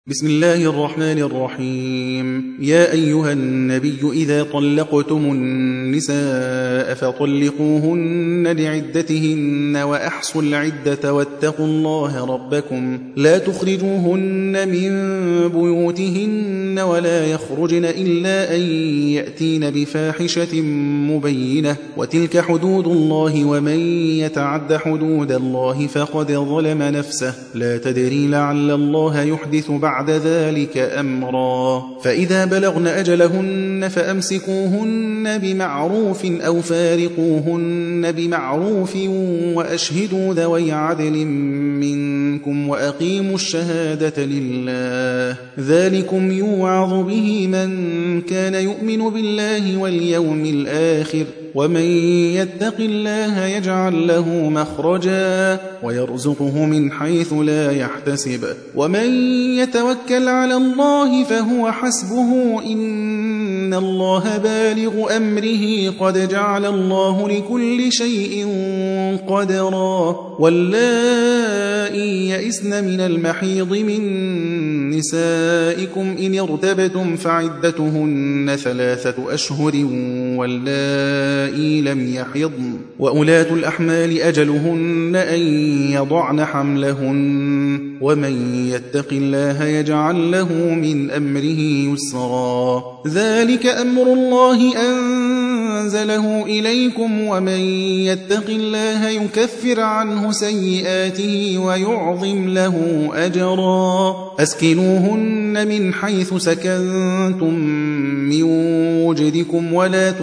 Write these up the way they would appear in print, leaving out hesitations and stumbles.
بسم الله الرحمن الرحيم. يا أيها النبي إذا طلقتم النساء فطلقوهن لعدتهن وأحصوا العدة واتقوا الله ربكم لا تخرجوهن من بيوتهن ولا يخرجن إلا أن يأتين بفاحشة مبينة وتلك حدود الله ومن يتعد حدود الله فقد ظلم نفسه لا تدري لعل الله يحدث بعد ذلك أمرا. فإذا بلغن أجلهن فأمسكوهن بمعروف أو فارقوهن بمعروف وأشهدوا ذوي عدل منكم وأقيموا الشهادة لله ذلكم يوعظ به من كان يؤمن بالله واليوم الآخر ومن يتق الله يجعل له مخرجا ويرزقه من حيث لا يحتسب ومن يتوكل على الله فهو حسبه إن الله بالغ أمره قد جعل الله لكل شيء قدرا. واللائي يئسن من المحيض من نسائكم إن ارتبتم فعدتهن 3 أشهر واللائي لم يحضن وأولاة الأحمال أجلهن أن يضعن حملهن ومن يتق الله يجعل له من أمره يسرا. ذلك أمر الله أنزله إليكم ومن يتق الله يكفر عنه سيئاته ويعظم له أجرا. أسكنوهن من حيث سكنتم من وجدكم ولا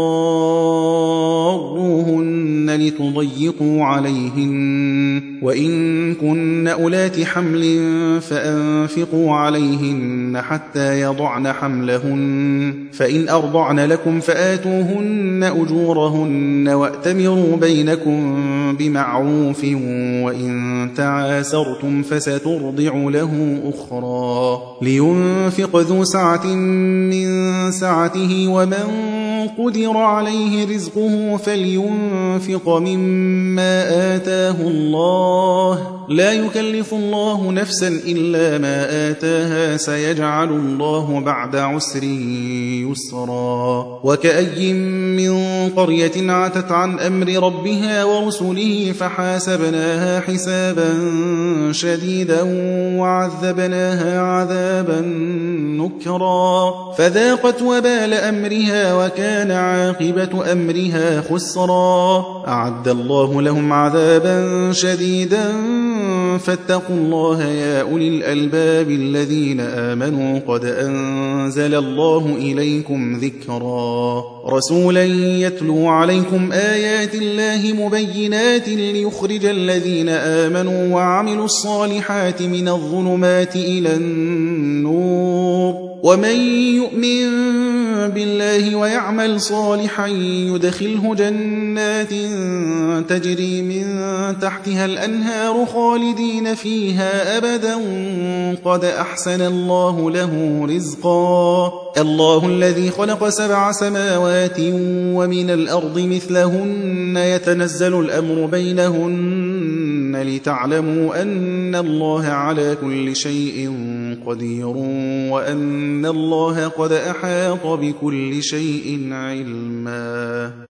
تضاروهن لتضيقوا عليهن وإن كن أولات حمل فأنفقوا عليهن حتى يضعن حملهن فإن أرضعن لكم فآتوهن أجورهن وأتمروا بينكم بمعروف وإن تعاسرتم فسترضع له أخرى. لينفق ذو سعة من سعته ومن قدر عليه رزقه فلينفق مما آتاه الله لا يكلف الله نفسا إلا ما آتاها سيجعل الله بعد عسر يسرا. وكأي من قرية عتت عن أمر ربها ورسله فحاسبناها حسابا شديدا وعذبناها عذابا نكرا فذاقت وبال أمرها وكان عاقبة أمرها خسرا. أعد الله لهم عذابا شديدا فاتقوا الله يا أولي الألباب الذين آمنوا قد أنزل الله إليكم ذكرا. رسولا يتلو عليكم آيات الله مبينات ليخرج الذين آمنوا وعملوا الصالحات من الظلمات إلى النور ومن يؤمن بالله ويعمل صالحا يدخله جنات تجري من تحتها الأنهار خالدين فيها أبدا قد أحسن الله له رزقا. الله الذي خلق 7 سماوات ومن الأرض مثلهن يتنزل الأمر بينهن لتعلموا أن الله على كل شيء قدير وأن الله قد أحاط بكل شيء علما.